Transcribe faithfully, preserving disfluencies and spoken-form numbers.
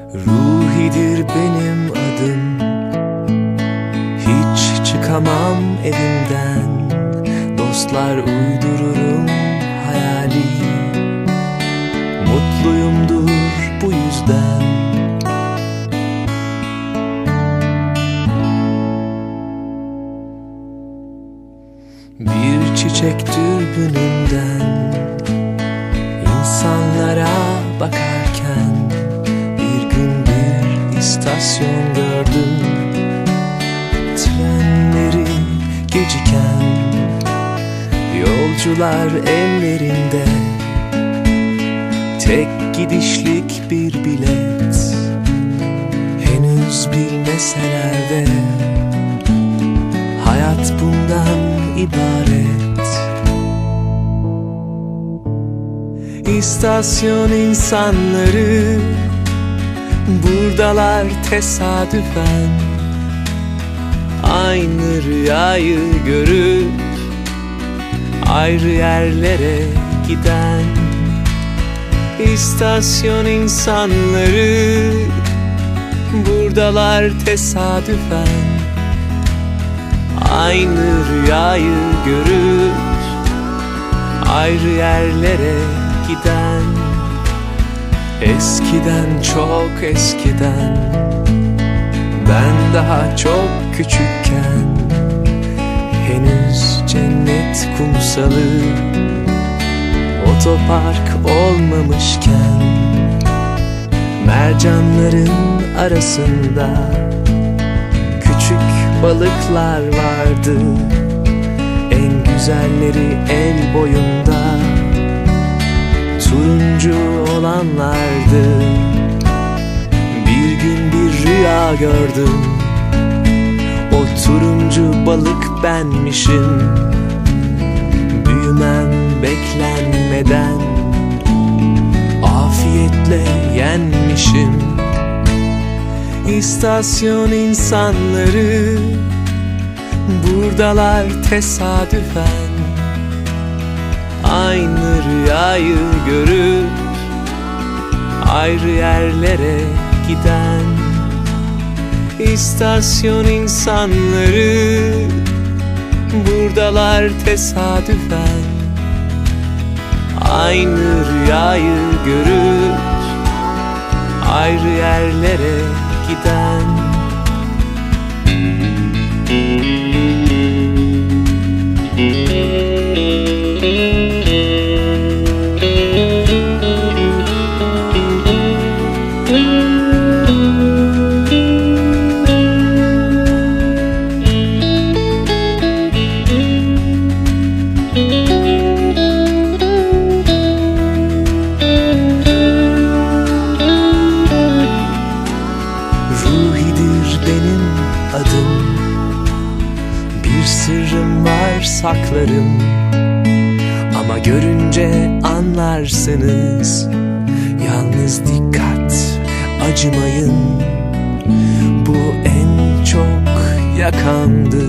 Ruhidir benim adım, hiç çıkamam evimden. Dostlar uydururum hayali, mutluyumdur bu yüzden. Bir çiçek dürbününden insanlara bakarken bir gün bir istasyon gördüm. Trenleri geciken, yolcular ellerinde tek gidişlik bir bilet. Henüz bilmeseler de hayat bundan ibaret. İstasyon insanları buradalar tesadüfen, aynı rüyayı görüp ayrı yerlere giden. İstasyon insanları buradalar tesadüfen, aynı rüyayı görüp ayrı yerlere giden. Eskiden, çok eskiden, ben daha çok küçükken, henüz cennet kumsalı otopark olmamışken, mercanların arasında küçük balıklar vardı. En güzelleri el boyunda, turuncu olanlardı. Bir gün bir rüya gördüm, o turuncu balık benmişim. Büyümem beklenmeden afiyetle yenmişim. İstasyon insanları buradalar tesadüfen, aynı rüyayı görüp ayrı yerlere giden. İstasyon insanları buradalar tesadüfen, aynı rüyayı görüp ayrı yerlere giden. Bir sırrım var saklarım, ama görünce anlarsınız. Yalnız dikkat, acımayın, bu en çok yakandır.